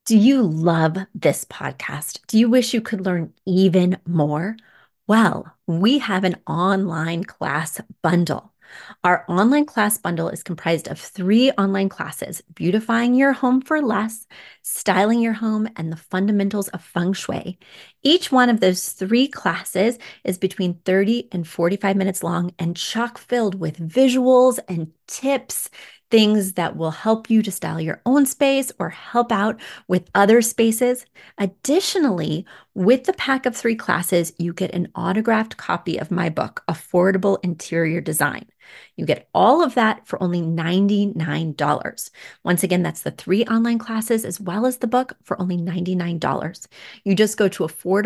Do you love this podcast? Do you wish you could learn even more? Well, we have an online class bundle. Our online class bundle is comprised of three online classes: beautifying your home for less, styling your home, and the fundamentals of feng shui. Each one of those three classes is between 30 and 45 minutes long and chock filled with visuals and tips, things that will help you to style your own space or help out with other spaces. Additionally, with the pack of three classes, you get an autographed copy of my book, Affordable Interior Design. You get all of that for only $99. Once again, that's the three online classes as well as the book for only $99. You just go to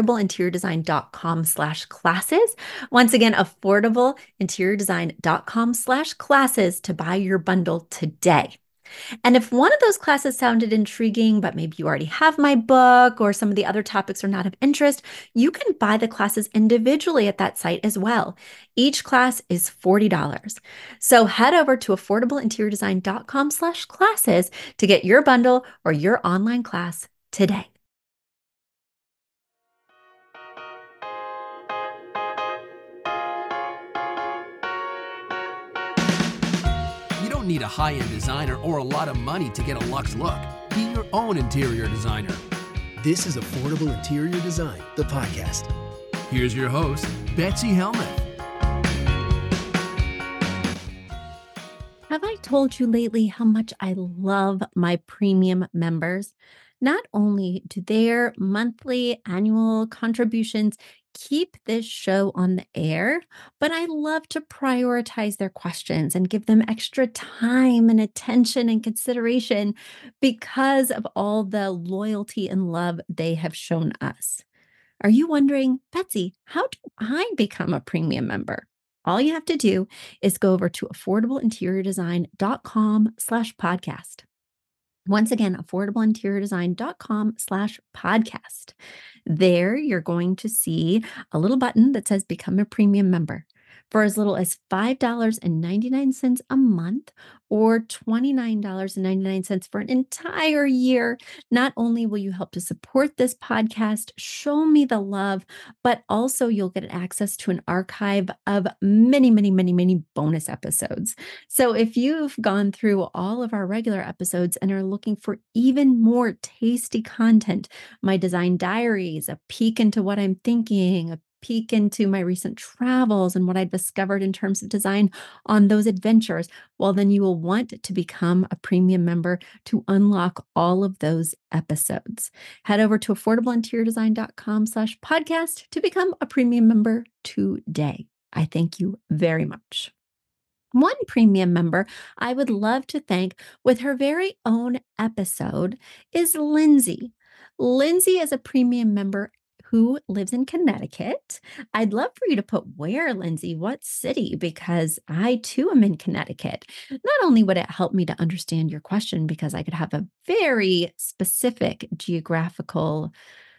affordableinteriordesign.com/classes. Once again, affordableinteriordesign.com/classes to buy your bundle today. And if one of those classes sounded intriguing, but maybe you already have my book or some of the other topics are not of interest, you can buy the classes individually at that site as well. Each class is $40. So head over to affordableinteriordesign.com/classes to get your bundle or your online class today. You don't need a high-end designer or a lot of money to get a luxe look. Be your own interior designer. This is Affordable Interior Design, the podcast. Here's your host, Betsy Helmuth. Have I told you lately how much I love my premium members? Not only do their monthly annual contributions keep this show on the air, but I love to prioritize their questions and give them extra time and attention and consideration because of all the loyalty and love they have shown us. Are you wondering, Betsy, how do I become a premium member? All you have to do is go over to affordableinteriordesign.com/podcast. Once again, affordableinteriordesign.com/podcast. There, you're going to see a little button that says Become a Premium Member. For as little as $5.99 a month or $29.99 for an entire year, not only will you help to support this podcast, show me the love, but also you'll get access to an archive of many, many, many, many bonus episodes. So if you've gone through all of our regular episodes and are looking for even more tasty content, my design diaries, a peek into what I'm thinking, a peek into my recent travels and what I discovered in terms of design on those adventures, well, then you will want to become a premium member to unlock all of those episodes. Head over to affordableinteriordesign.com/podcast to become a premium member today. I thank you very much. One premium member I would love to thank with her very own episode is Lindsay. Lindsay is a premium member who lives in Connecticut. I'd love for you to put where, Lindsay, what city, because I too am in Connecticut. Not only would it help me to understand your question because I could have a very specific geographical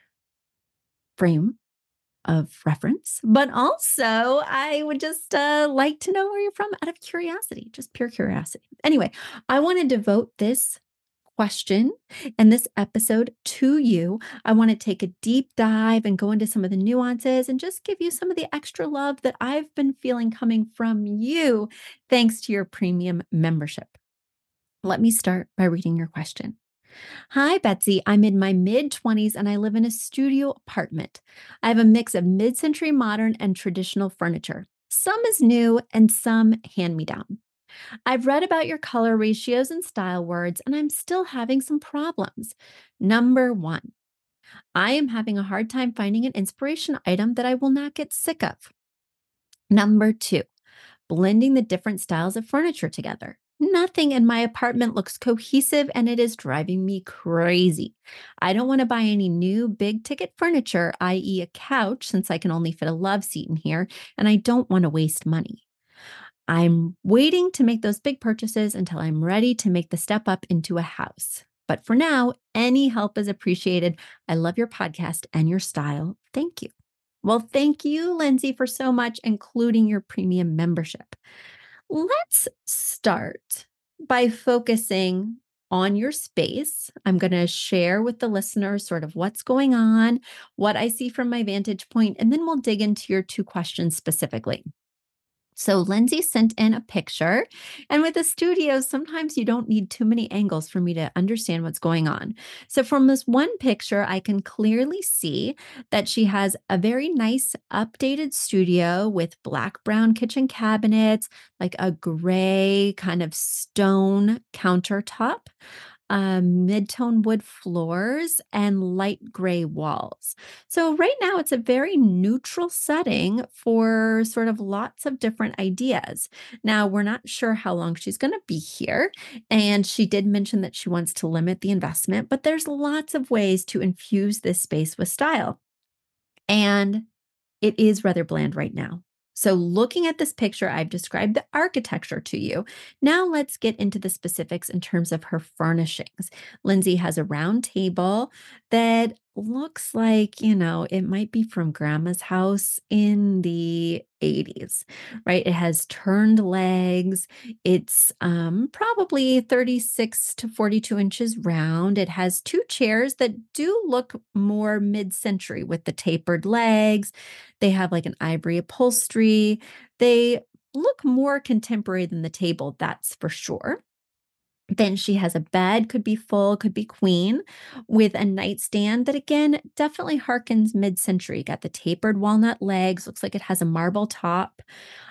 frame of reference, but also I would just like to know where you're from out of curiosity, just pure curiosity. Anyway, I want to devote this question and this episode to you. I want to take a deep dive and go into some of the nuances and just give you some of the extra love that I've been feeling coming from you thanks to your premium membership. Let me start by reading your question. Hi, Betsy. I'm in my mid 20s and I live in a studio apartment. I have a mix of mid century modern and traditional furniture. Some is new and some hand me down. I've read about your color ratios and style words, and I'm still having some problems. Number one, I am having a hard time finding an inspiration item that I will not get sick of. Number two, blending the different styles of furniture together. Nothing in my apartment looks cohesive and it is driving me crazy. I don't want to buy any new big ticket furniture, i.e., a couch, since I can only fit a love seat in here, and I don't want to waste money. I'm waiting to make those big purchases until I'm ready to make the step up into a house. But for now, any help is appreciated. I love your podcast and your style. Thank you. Well, thank you, Lindsay, for so much, including your premium membership. Let's start by focusing on your space. I'm going to share with the listeners sort of what's going on, what I see from my vantage point, and then we'll dig into your two questions specifically. So Lindsay sent in a picture, and with the studio, sometimes you don't need too many angles for me to understand what's going on. So from this one picture, I can clearly see that she has a very nice updated studio with black brown kitchen cabinets, like a gray kind of stone countertop, mid-tone wood floors, and light gray walls. So right now it's a very neutral setting for sort of lots of different ideas. Now, we're not sure how long she's going to be here, and she did mention that she wants to limit the investment, but there's lots of ways to infuse this space with style. And it is rather bland right now. So looking at this picture, I've described the architecture to you. Now let's get into the specifics in terms of her furnishings. Lindsay has a round table that looks like, it might be from grandma's house in the 80s, right? It has turned legs. It's probably 36 to 42 inches round. It has two chairs that do look more mid-century with the tapered legs. They have like an ivory upholstery. They look more contemporary than the table, that's for sure. Then she has a bed, could be full, could be queen, with a nightstand that again definitely harkens mid-century. Got the tapered walnut legs, looks like it has a marble top.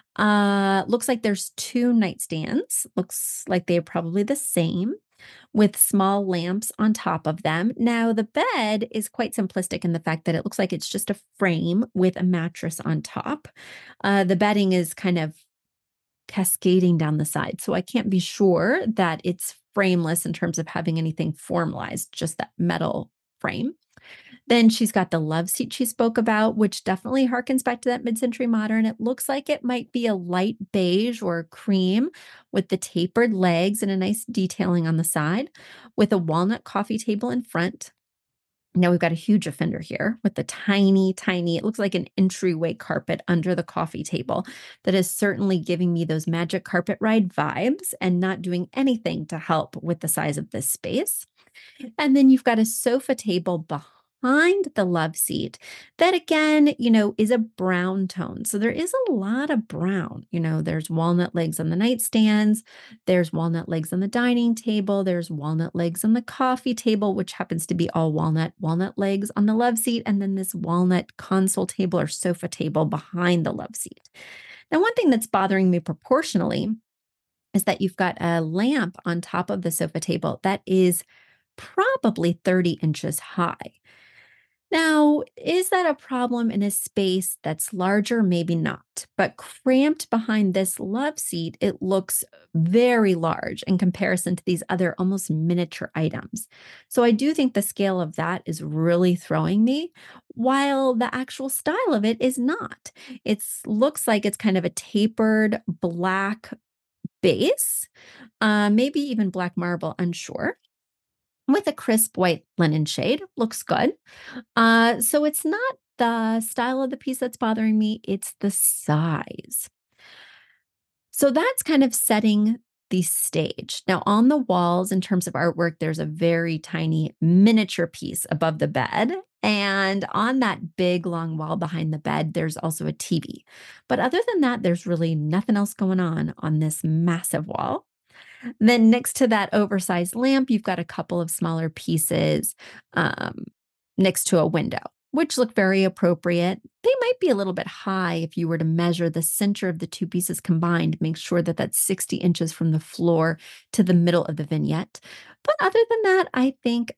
Looks like there's two nightstands. Looks like they're probably the same, with small lamps on top of them. Now, the bed is quite simplistic in the fact that it looks like it's just a frame with a mattress on top. The bedding is kind of cascading down the side, so I can't be sure that it's frameless in terms of having anything formalized, just that metal frame. Then she's got the love seat she spoke about, which definitely harkens back to that mid-century modern. It looks like it might be a light beige or cream with the tapered legs and a nice detailing on the side, with a walnut coffee table in front. Now we've got a huge offender here with the tiny, it looks like an entryway carpet under the coffee table that is certainly giving me those Magic Carpet Ride vibes and not doing anything to help with the size of this space. And then you've got a sofa table behind the love seat that again, is a brown tone. So there is a lot of brown. There's walnut legs on the nightstands, there's walnut legs on the dining table, there's walnut legs on the coffee table, which happens to be all walnut legs on the love seat, and then this walnut console table or sofa table behind the love seat. Now, one thing that's bothering me proportionally is that you've got a lamp on top of the sofa table that is probably 30 inches high. Now, is that a problem in a space that's larger? Maybe not. But cramped behind this love seat, it looks very large in comparison to these other almost miniature items. So I do think the scale of that is really throwing me, while the actual style of it is not. It looks like it's kind of a tapered black base, maybe even black marble, unsure, with a crisp white linen shade. Looks good. So it's not the style of the piece that's bothering me, it's the size. So that's kind of setting the stage. Now, on the walls, in terms of artwork, there's a very tiny miniature piece above the bed. And on that big long wall behind the bed, there's also a TV. But other than that, there's really nothing else going on this massive wall. Then next to that oversized lamp, you've got a couple of smaller pieces next to a window, which look very appropriate. They might be a little bit high if you were to measure the center of the two pieces combined, make sure that that's 60 inches from the floor to the middle of the vignette. But other than that, I think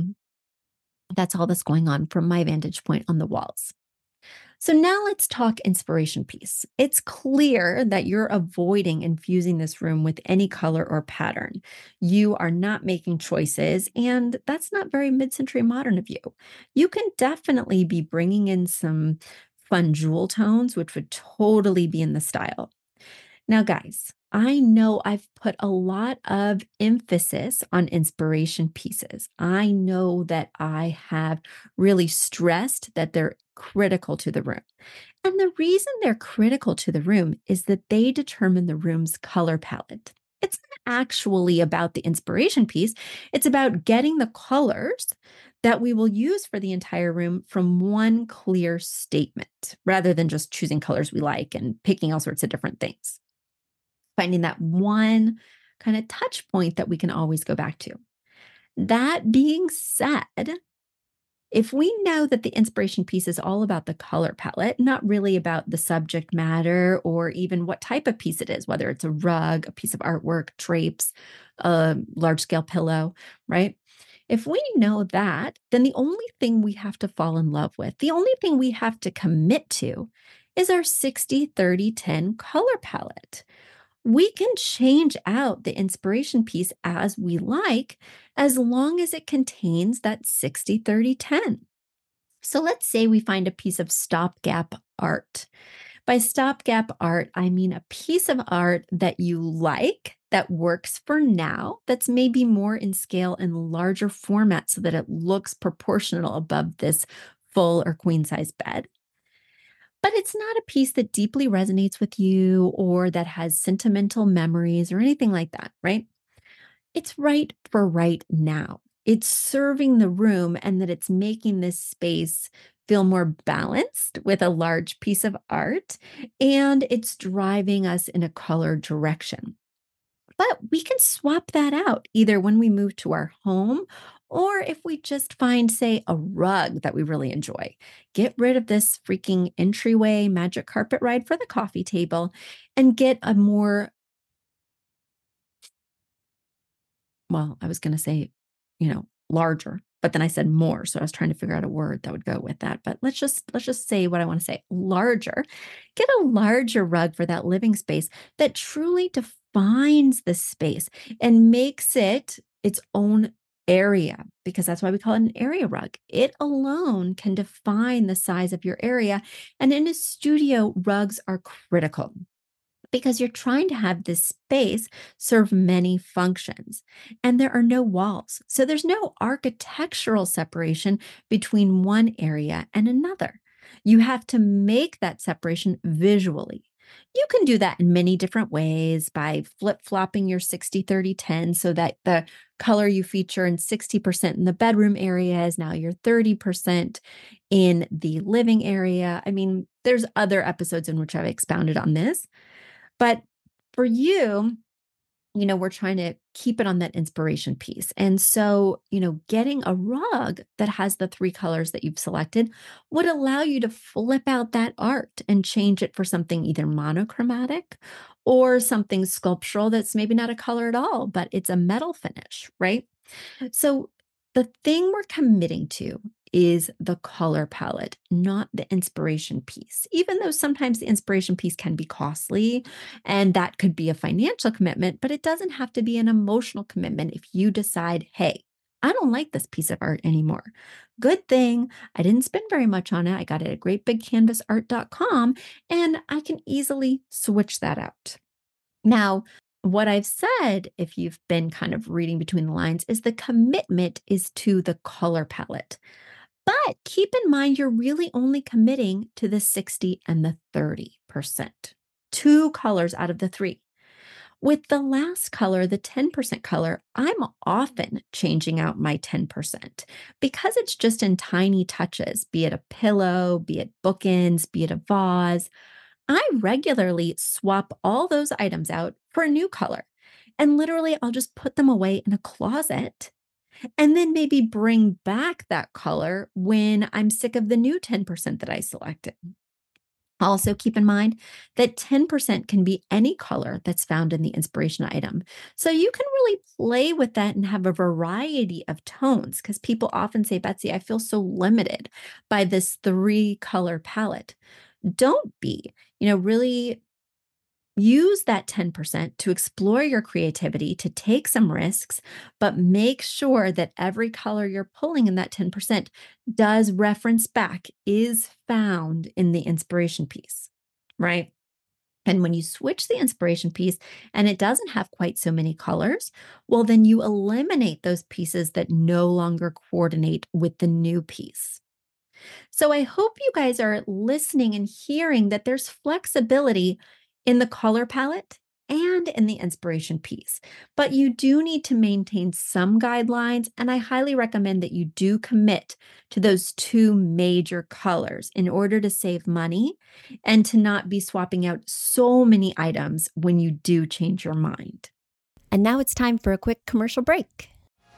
that's all that's going on from my vantage point on the walls. So now let's talk inspiration piece. It's clear that you're avoiding infusing this room with any color or pattern. You are not making choices, and that's not very mid-century modern of you. You can definitely be bringing in some fun jewel tones, which would totally be in the style. Now, guys, I know I've put a lot of emphasis on inspiration pieces. I know that I have really stressed that they're critical to the room. And the reason they're critical to the room is that they determine the room's color palette. It's not actually about the inspiration piece. It's about getting the colors that we will use for the entire room from one clear statement rather than just choosing colors we like and picking all sorts of different things. Finding that one kind of touch point that we can always go back to. That being said, if we know that the inspiration piece is all about the color palette, not really about the subject matter or even what type of piece it is, whether it's a rug, a piece of artwork, drapes, a large scale pillow, right? If we know that, then the only thing we have to fall in love with, the only thing we have to commit to is our 60-30-10 color palette. We can change out the inspiration piece as we like, as long as it contains that 60-30-10. So let's say we find a piece of stopgap art. By stopgap art, I mean a piece of art that you like, that works for now, that's maybe more in scale and larger format so that it looks proportional above this full or queen size bed. But it's not a piece that deeply resonates with you or that has sentimental memories or anything like that, right? It's right for right now. It's serving the room and that it's making this space feel more balanced with a large piece of art, and it's driving us in a color direction. But we can swap that out either when we move to our home or if we just find, say, a rug that we really enjoy. Get rid of this freaking entryway magic carpet ride for the coffee table and get a more, well, I was going to say, larger, but then I said more. So I was trying to figure out a word that would go with that. But let's just say what I want to say. Larger. Get a larger rug for that living space that truly defines the space and makes it its own area, because that's why we call it an area rug. It alone can define the size of your area. And in a studio, rugs are critical because you're trying to have this space serve many functions and there are no walls. So there's no architectural separation between one area and another. You have to make that separation visually. You can do that in many different ways by flip flopping your 60-30-10 so that the color you feature in 60% in the bedroom area is now your 30% in the living area. I mean, there's other episodes in which I've expounded on this. But for you, we're trying to keep it on that inspiration piece. And so, getting a rug that has the three colors that you've selected would allow you to flip out that art and change it for something either monochromatic or something sculptural that's maybe not a color at all, but it's a metal finish, right? So the thing we're committing to is the color palette, not the inspiration piece. Even though sometimes the inspiration piece can be costly and that could be a financial commitment, but it doesn't have to be an emotional commitment if you decide, hey, I don't like this piece of art anymore. Good thing I didn't spend very much on it. I got it at greatbigcanvasart.com and I can easily switch that out. Now, what I've said, if you've been kind of reading between the lines, is the commitment is to the color palette. But keep in mind, you're really only committing to the 60 and the 30%, two colors out of the three. With the last color, the 10% color, I'm often changing out my 10% because it's just in tiny touches, be it a pillow, be it bookends, be it a vase. I regularly swap all those items out for a new color. And literally, I'll just put them away in a closet and then maybe bring back that color when I'm sick of the new 10% that I selected. Also, keep in mind that 10% can be any color that's found in the inspiration item. So you can really play with that and have a variety of tones because people often say, Betsy, I feel so limited by this three color palette. Don't be, really use that 10% to explore your creativity, to take some risks, but make sure that every color you're pulling in that 10% does reference back, is found in the inspiration piece, right? And when you switch the inspiration piece and it doesn't have quite so many colors, well, then you eliminate those pieces that no longer coordinate with the new piece. So I hope you guys are listening and hearing that there's flexibility in the color palette and in the inspiration piece. But you do need to maintain some guidelines, and I highly recommend that you do commit to those two major colors in order to save money and to not be swapping out so many items when you do change your mind. And now it's time for a quick commercial break.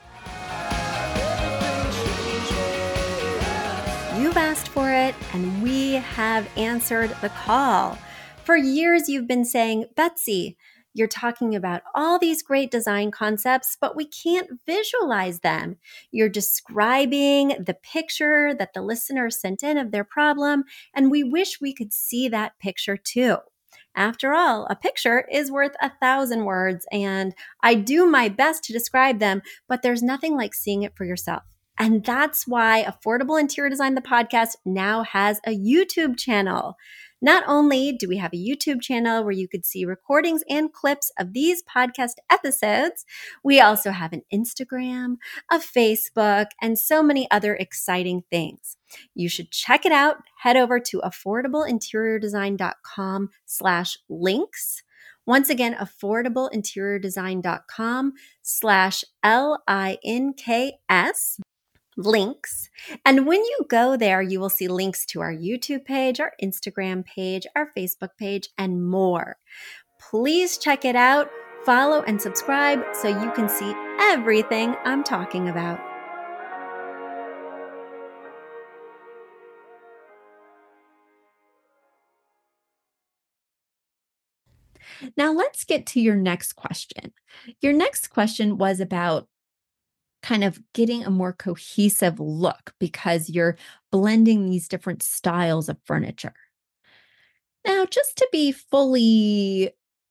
You've asked for it, and we have answered the call. For years, you've been saying, Betsy, you're talking about all these great design concepts, but we can't visualize them. You're describing the picture that the listener sent in of their problem, and we wish we could see that picture too. After all, a picture is worth 1,000 words, and I do my best to describe them, but there's nothing like seeing it for yourself. And that's why Affordable Interior Design, the podcast, now has a YouTube channel. Not only do we have a YouTube channel where you could see recordings and clips of these podcast episodes, we also have an Instagram, a Facebook, and so many other exciting things. You should check it out. Head over to affordableinteriordesign.com/links. Once again, affordableinteriordesign.com/LINKS. links. And when you go there, you will see links to our YouTube page, our Instagram page, our Facebook page, and more. Please check it out, follow and subscribe so you can see everything I'm talking about. Now, let's get to your next question. Your next question was about kind of getting a more cohesive look because you're blending these different styles of furniture. Now, just to be fully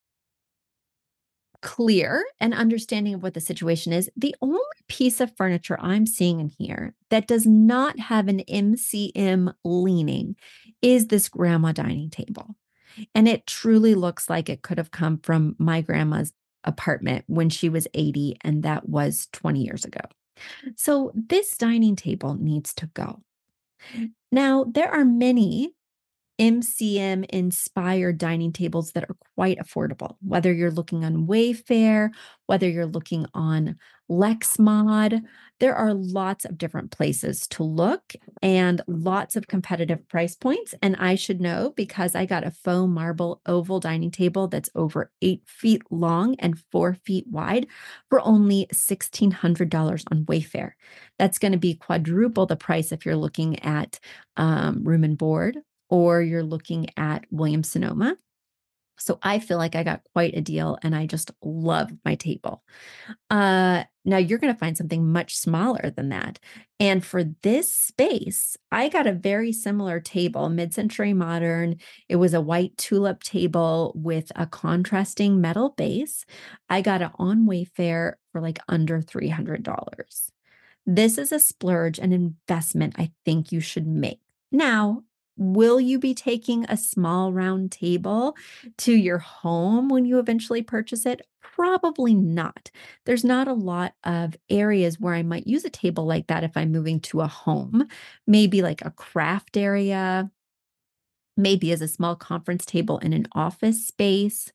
clear and understanding of what the situation is, the only piece of furniture I'm seeing in here that does not have an MCM leaning is this grandma dining table. And it truly looks like it could have come from my grandma's apartment when she was 80, and that was 20 years ago. So this dining table needs to go. Now, there are many MCM inspired dining tables that are quite affordable, whether you're looking on Wayfair, whether you're looking on Lexmod. There are lots of different places to look and lots of competitive price points. And I should know because I got a faux marble oval dining table that's over 8 feet long and 4 feet wide for only $1,600 on Wayfair. That's going to be quadruple the price if you're looking at Room and Board or you're looking at Williams Sonoma. So I feel like I got quite a deal and I just love my table. Now you're going to find something much smaller than that. And for this space, I got a very similar table, mid-century modern. It was a white tulip table with a contrasting metal base. I got it on Wayfair for like under $300. This is a splurge, an investment I think you should make. Now, will you be taking a small round table to your home when you eventually purchase it? Probably not. There's not a lot of areas where I might use a table like that if I'm moving to a home, maybe like a craft area, maybe as a small conference table in an office space.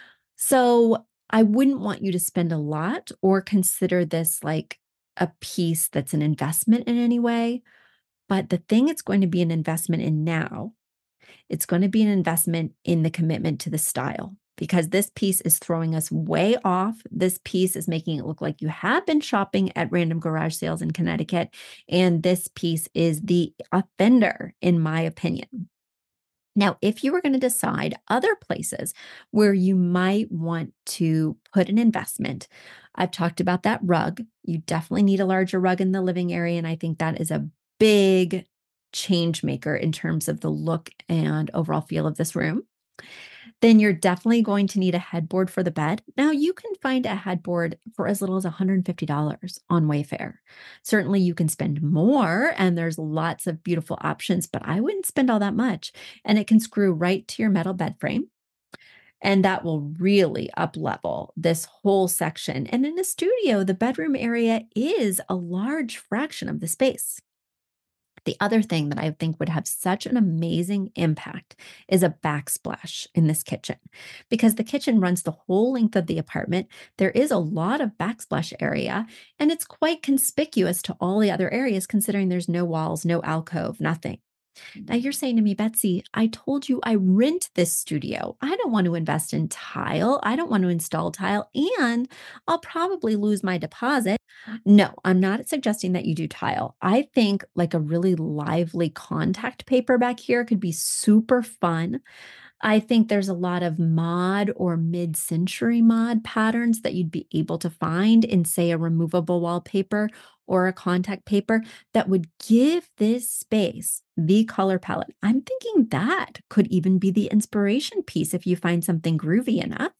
So I wouldn't want you to spend a lot or consider this like a piece that's an investment in any way. But the thing it's going to be an investment in now, it's going to be an investment in the commitment to the style because this piece is throwing us way off. This piece is making it look like you have been shopping at random garage sales in Connecticut. And this piece is the offender, in my opinion. Now, if you were going to decide other places where you might want to put an investment, I've talked about that rug. You definitely need a larger rug in the living area. And I think that is a big change maker in terms of the look and overall feel of this room. Then you're definitely going to need a headboard for the bed. Now, you can find a headboard for as little as $150 on Wayfair. Certainly, you can spend more, and there's lots of beautiful options, but I wouldn't spend all that much. And it can screw right to your metal bed frame. And that will really up level this whole section. And in a studio, the bedroom area is a large fraction of the space. The other thing that I think would have such an amazing impact is a backsplash in this kitchen. Because the kitchen runs the whole length of the apartment, there is a lot of backsplash area, and it's quite conspicuous to all the other areas considering there's no walls, no alcove, nothing. Now you're saying to me, Betsy, I told you I rent this studio. I don't want to invest in tile. I don't want to install tile, and I'll probably lose my deposit. No, I'm not suggesting that you do tile. I think like a really lively contact paper back here could be super fun. I think there's a lot of mod or mid-century mod patterns that you'd be able to find in, say, a removable wallpaper or a contact paper that would give this space the color palette. I'm thinking that could even be the inspiration piece if you find something groovy enough.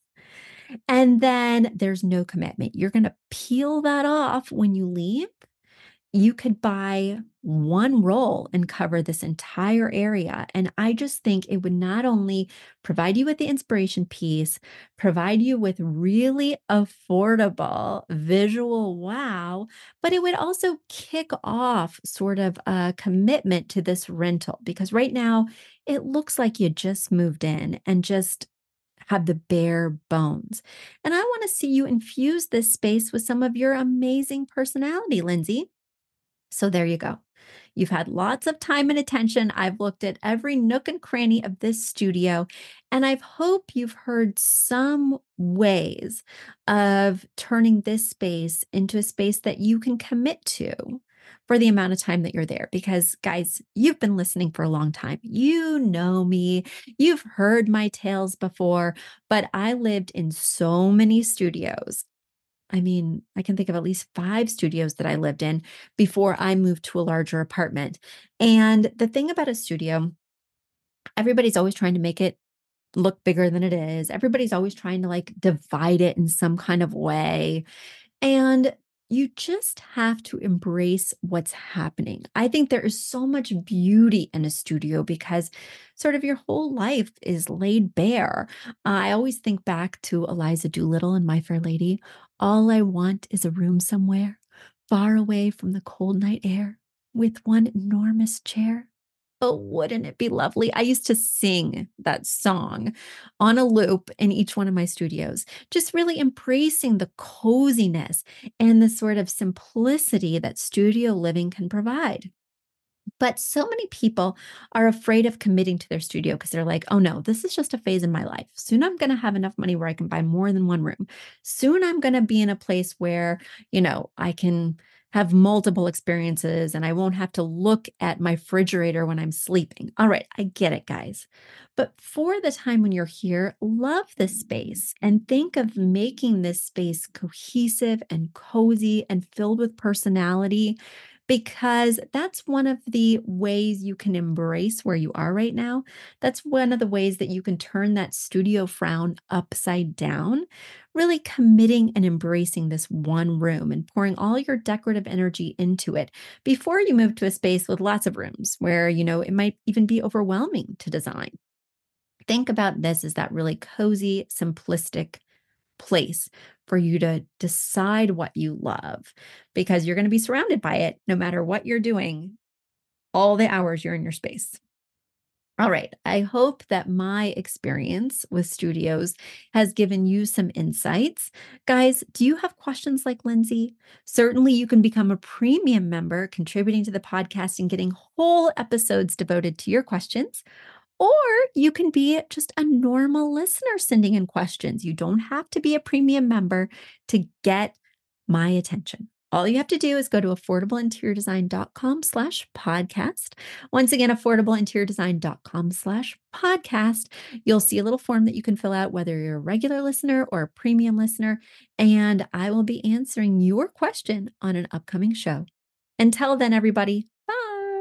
And then there's no commitment. You're going to peel that off when you leave. You could buy one roll and cover this entire area. And I just think it would not only provide you with the inspiration piece, provide you with really affordable visual wow, but it would also kick off sort of a commitment to this rental because right now it looks like you just moved in and just have the bare bones. And I want to see you infuse this space with some of your amazing personality, Lindsay. So there you go. You've had lots of time and attention. I've looked at every nook and cranny of this studio, and I hope you've heard some ways of turning this space into a space that you can commit to for the amount of time that you're there. Because, guys, you've been listening for a long time. You know me. You've heard my tales before, but I lived in so many studios. I mean, I can think of at least 5 studios that I lived in before I moved to a larger apartment. And the thing about a studio, everybody's always trying to make it look bigger than it is. Everybody's always trying to like divide it in some kind of way. And you just have to embrace what's happening. I think there is so much beauty in a studio because sort of your whole life is laid bare. I always think back to Eliza Doolittle in My Fair Lady. All I want is a room somewhere, far away from the cold night air, with one enormous chair. Oh, wouldn't it be lovely? I used to sing that song on a loop in each one of my studios, just really embracing the coziness and the sort of simplicity that studio living can provide. But so many people are afraid of committing to their studio because they're like, oh no, this is just a phase in my life. Soon I'm going to have enough money where I can buy more than one room. Soon I'm going to be in a place where, I can have multiple experiences and I won't have to look at my refrigerator when I'm sleeping. All right, I get it, guys. But for the time when you're here, love this space and think of making this space cohesive and cozy and filled with personality because that's one of the ways you can embrace where you are right now. That's one of the ways that you can turn that studio frown upside down, really committing and embracing this one room and pouring all your decorative energy into it before you move to a space with lots of rooms where, it might even be overwhelming to design. Think about this as that really cozy, simplistic place for you to decide what you love because you're going to be surrounded by it no matter what you're doing all the hours you're in your space. All right. I hope that my experience with studios has given you some insights. Guys, do you have questions like Lindsay? Certainly, you can become a premium member, contributing to the podcast and getting whole episodes devoted to your questions. Or you can be just a normal listener sending in questions. You don't have to be a premium member to get my attention. All you have to do is go to affordableinteriordesign.com/podcast. Once again, affordableinteriordesign.com/podcast. You'll see a little form that you can fill out, whether you're a regular listener or a premium listener, and I will be answering your question on an upcoming show. Until then, everybody, bye.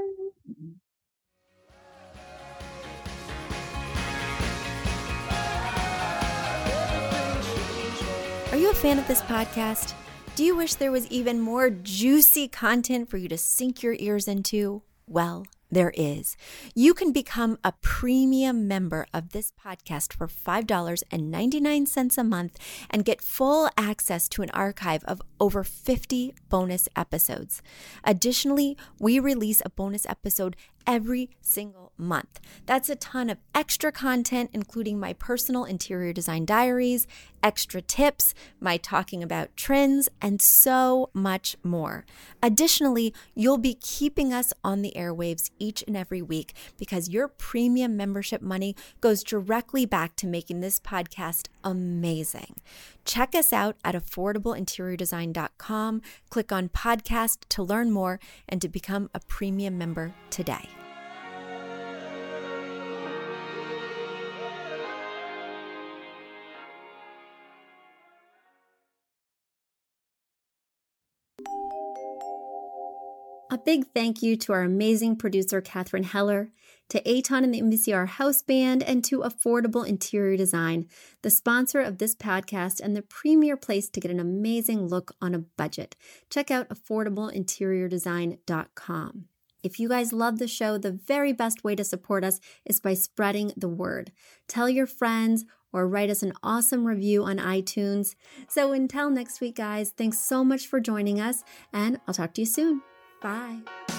Are you a fan of this podcast? Do you wish there was even more juicy content for you to sink your ears into? Well, there is. You can become a premium member of this podcast for $5.99 a month and get full access to an archive of over 50 bonus episodes. Additionally, we release a bonus episode every single month. That's a ton of extra content, including my personal interior design diaries, extra tips, my talking about trends, and so much more. Additionally, you'll be keeping us on the airwaves each and every week because your premium membership money goes directly back to making this podcast amazing. Check us out at affordableinteriordesign.com. Click on podcast to learn more and to become a premium member today. A big thank you to our amazing producer, Catherine Heller, to Aton and the MVCR House Band, and to Affordable Interior Design, the sponsor of this podcast and the premier place to get an amazing look on a budget. Check out affordableinteriordesign.com. If you guys love the show, the very best way to support us is by spreading the word. Tell your friends or write us an awesome review on iTunes. So until next week, guys, thanks so much for joining us, and I'll talk to you soon. Bye.